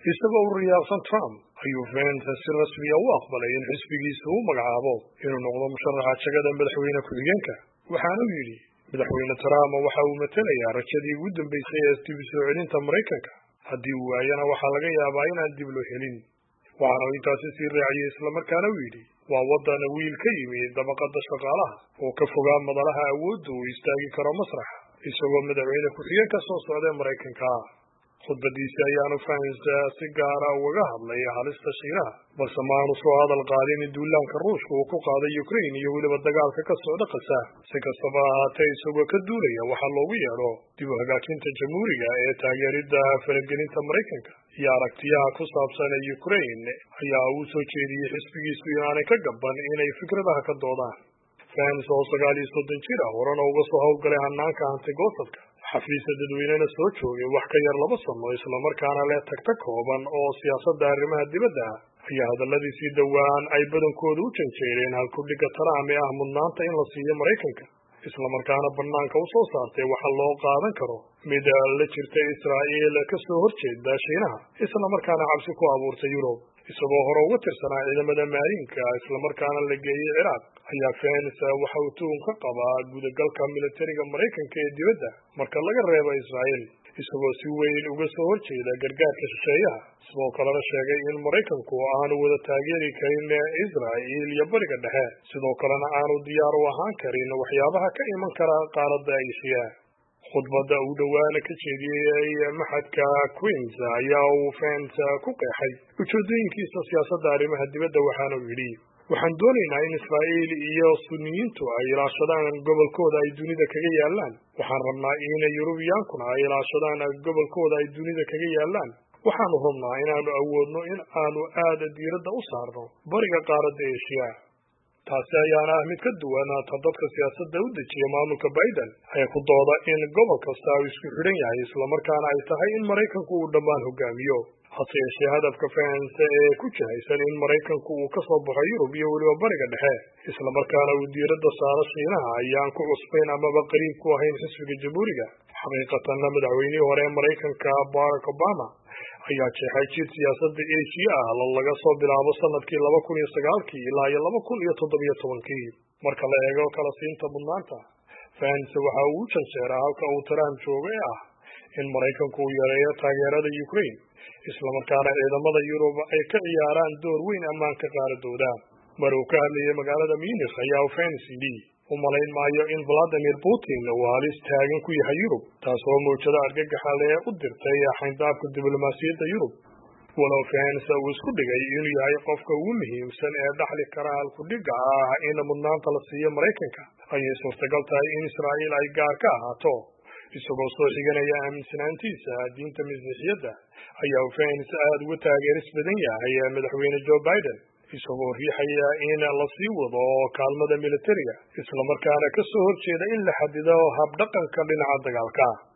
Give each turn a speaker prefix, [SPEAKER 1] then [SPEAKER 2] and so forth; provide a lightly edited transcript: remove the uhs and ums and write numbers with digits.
[SPEAKER 1] isagoo u riyaaqsan Trump ayuu Pence si rasmi ah u aqbalay in xisbigiisa uu magacaabo inuu noqdo musharaxa jagada madaxweyne ku-xigeenka. Waxaana uu yidhi madaxweyne Trump waxa uu matalayaa rajadii ugu dambeysay ee dib u soo celinta Maraykanka. Haddii uu waayana waxaa laga yaabaa inaan dib loo helin. waxaana uu intaasi sii raaciyay islamarkaana uu yidhi waa waddan wiil ka yimid dabaqada shaqaalaha oo ka fogaa madalaha awoodda uu istaagi karo masraxa isagoo madaxweyne ku-xigeenka soo socda ee Maraykanka. khudbadiisi ayaanu Pence si gaara uga hadlay halista Shiinaha, balse ma aanu soo hadal qaadin duulaanka Ruushka uu ku qaaday Ukraine iyo weliba dagaalka ka socda Gaza. Si kastaba ha ahaatee, isagoo ka duulaya waxaa loogu yeedho dib u hagaajinta jamhuuriga ee taageeridda faragelinta Maraykanka iyo aragtiyaha ku saabsan Ukraine ayaa uu soo jeediyey xisbigiisu inaanay ka gaban inay fikradaha ka doodaan. Pence oo 39 jir ah horena uga soo hawlgalay hannaanka hanti-goosadka xafiiska dadweynena soo joogay wax ka yar 2 sano islamarkaana leh tagtag kooban oo siyaasadda arrimaha dibadda ayaa hadalladiisii dhowaan ay badankooda u janjeereen halkudhigga Trump ee ah mudnaanta in la siiyo Maraykanka, islamarkaana bannaanka u soo saartay waxa loo qaadan karo mid la jirta Israa'iil ka soo horjeeda Shiinaha islamarkaana cabsi ku abuurtay Yurub. isagoo hore uga tirsanaa ciidamada Maraykanka islamarkaana la geeyay Ciraaq ayaa Pence waxa uu tuhun ka qabaa gudagalka militariga Maraykanka ee dibadda marka laga reebo Israa'iil, isagoo si weyn uga soo horjeeda gargaarka shisheeyaha, sidoo kalena sheegay in Maraykanku aanu wada taageeri karin Israa'iil iyo Bariga Dhexe, sidoo kalena aanu diyaar u ahaan karin waxyaabaha ka iman kara qaaradda Aasiya. khudbadda uu dhowaan ka jeediyey maxadka Queens ayaa uu Pence ku qeexay ujeedooyinkiisa siyaasadda arrimaha dibadda, waxaana uu yidhi waxaan doonaynaa in Israa'iil iyo Sunniyiintu ay ilaashadaan gobolkooda ay dunida kaga yaalaan. waxaan rabnaa in Yuruubiyaankuna ay ilaashadaan gobolkooda ay dunida kaga yaalaan. waxaanu rabnaa inaanu awoodno in aanu aad diiradda u saarno bariga qaaradda Aasiya. taasi ayaana ah mid ka duwan ta dadka siyaasadda u dejiya maamulka Biden ay ku dooda in gobol kasta uu isku xidhan yahay islamarkaana ay tahay in Maraykanku uu dhammaan hogaamiyo. hase yeeshee hadafka Pence ee ku jihaysan in Maraykanku uu ka soo baxo Yurub iyo weliba Bariga Dhexe islamarkaana uu diiradda saaro Shiinaha ayaan ku cusbayn amaba qariib ku ahayn xisbiga jamhuuriga. xaqiiqatanna madaxweynihii hore ee Maraykanka Barack Obama ayaa jeexay jid siyaasadda Aasiya ah laga soo bilaabo sanadkii 2009 ilaa 2017. marka la eego kala siinta mudnaanta, Pence waxa uu u janjeeraa halka uu Trump joogo ee ah in Maraykanku uu yareeyo taageerada Ukraine islamarkaana ciidamada Yurub ay ka ciyaaraan door weyn ammaanka qaaradooda. mar uu ka hadlayay magaalada Munich ayaa Pence yidhi u malayn maayo in Vladimir Putin uu halis taagan ku yahay Yurub, taasoo muujada argagaxa leh u dirtay xayndaabka diblomaasiyadda Yurub. walow Pence uu isku dhigay inuu yahay qofka ugu muhiimsan ee dhaxli kara halkudhigga ah in mudnaanta la siiyo Maraykanka, ayay suurtagal tahay in Israa'iil ay gaar ka ahaato. isagoo soo xiganaya aaminsanaantiisa diinta Masiixiyadda ayaa Pence aad uga taageeris badan yahay madaxweyne Joe Biden, isagoo riixaya in la sii wado kaalmada militariga islamarkaana ka soo horjeeda in la xadido habdhaqanka dhinaca dagaalka.